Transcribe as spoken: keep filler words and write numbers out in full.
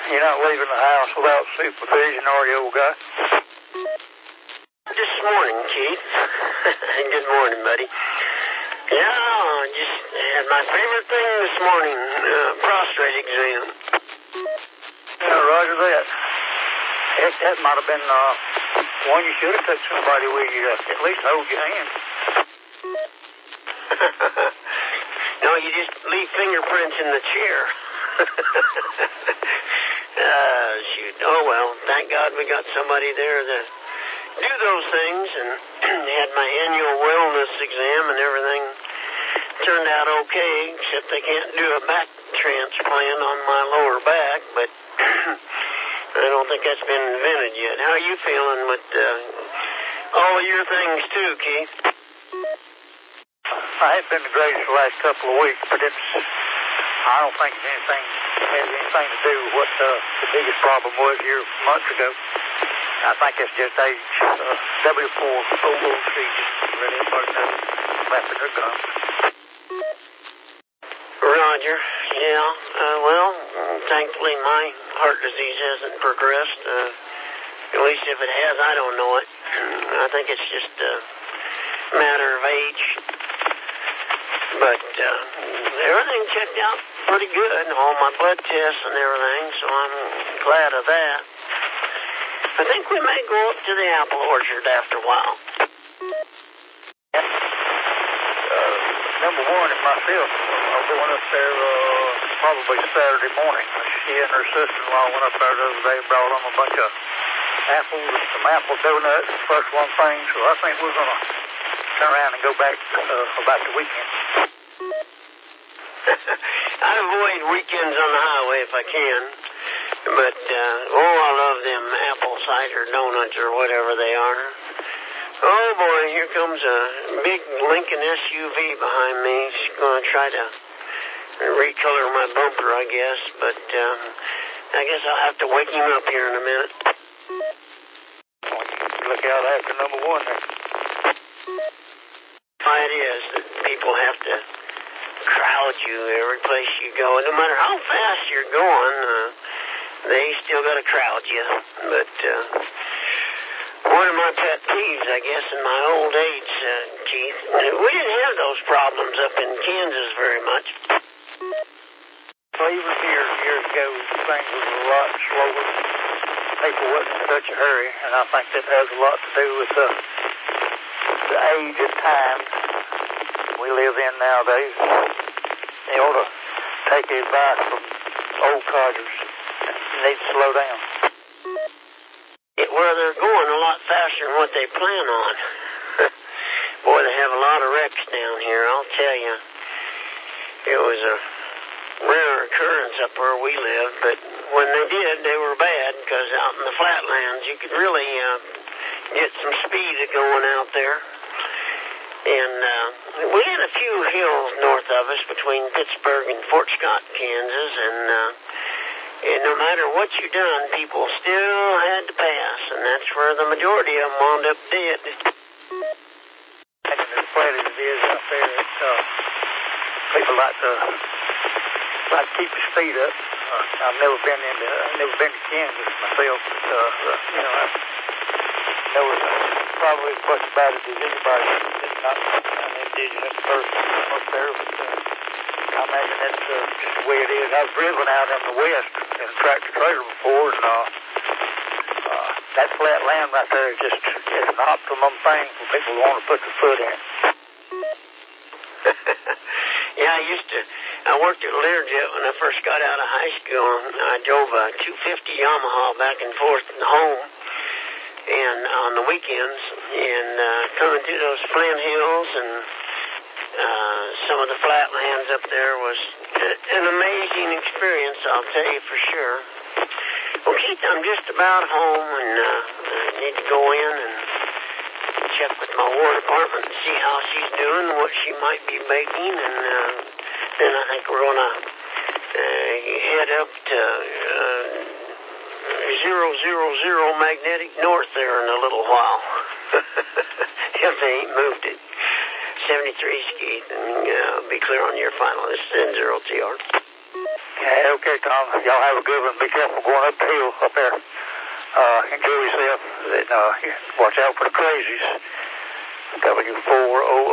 You're not leaving the house without supervision, are you, old guy? This morning, Keith. Good morning, buddy. Yeah, I just had my favorite thing this morning, uh, prostate exam. Yeah, roger that. Heck, that might have been uh, one you should have took somebody with you to at least hold your hand. No, you just leave fingerprints in the chair. uh, shoot. Oh, well, thank God we got somebody there to do those things, and had my annual wellness exam and everything turned out okay, except they can't do a back transplant on my lower back, but I don't think that's been invented yet. How are you feeling with uh, all of your things too, Keith? I haven't been the greatest the last couple of weeks, but it's, I don't think it's anything, has anything to do with what uh, the biggest problem was here months ago. I think it's just age. Uh, W four O O C just let everybody know flapping their gums. Roger. Yeah. Uh, well, thankfully my heart disease hasn't progressed. Uh, at least if it has, I don't know it. I think it's just a matter of age. But uh, everything checked out pretty good, all my blood tests and everything, so I'm glad of that. I think we may go up to the apple orchard after a while. Uh, number one and myself are going up there uh, probably Saturday morning. She and her sister-in-law went up there the other day and brought them a bunch of apples and some apple donuts, first one thing, so I think we're going to turn around and go back uh, about the weekend. I avoid weekends on the highway if I can. But, uh, oh, I love them apple cider donuts or whatever they are. Oh, boy, here comes a big Lincoln S U V behind me. She's going to try to recolor my bumper, I guess. But um, I guess I'll have to wake him up here in a minute. Look out after number one there. Why it is that people have to crowd you every place you go. No matter how fast you're going, uh, they still got to crowd you. But uh, one of my pet peeves, I guess, in my old age, uh, Keith, we didn't have those problems up in Kansas very much. Well, even here years ago, things was a lot slower. People wasn't in such a hurry, and I think that has a lot to do with uh, the age and time we live in nowadays. They ought to take advice from old codgers. You need to slow down. It, well, they're going a lot faster than what they plan on. Boy, they have a lot of wrecks down here, I'll tell you. It was a rare occurrence up where we lived, but when they did, they were bad, because out in the flatlands, you could really uh, get some speed going out there. And uh, we had a few hills north of us between Pittsburgh and Fort Scott, Kansas, and, uh, and no matter what you done, people still had to pass, and that's where the majority of them wound up dead. And as flat as it is out there, it's, uh, people like to, like to keep the speed up. Uh, I've never been into, I've never been to Kansas myself, but, uh, you know, I know it's probably as much about it as anybody that's not an indigenous person up there, but uh, I imagine that's uh, just the way it is. I've driven out in the west in a tractor trailer before, and uh, uh, that flat land right there is just it's an optimum thing for people who want to put their foot in. Yeah, I used to, I worked at Learjet when I first got out of high school. I drove a two fifty Yamaha back and forth and home, and on the weekends, and uh, coming through those Flint Hills and uh, some of the flatlands up there was an amazing experience, I'll tell you for sure. Well, Keith, I'm just about home, and uh, I need to go in and check with my War Department and see how she's doing, what she might be making, and uh, then I think we're going to uh, head up to uh, zero zero zero magnetic north there in a little while. If they ain't moved it. seventy-three Skeet, and uh, be clear on your final. This is N zero T R. Yeah, okay, Tom. Y'all have a good one. Be careful going up the hill up there. Uh, enjoy yourself. And, uh, watch out for the crazies. W four O O.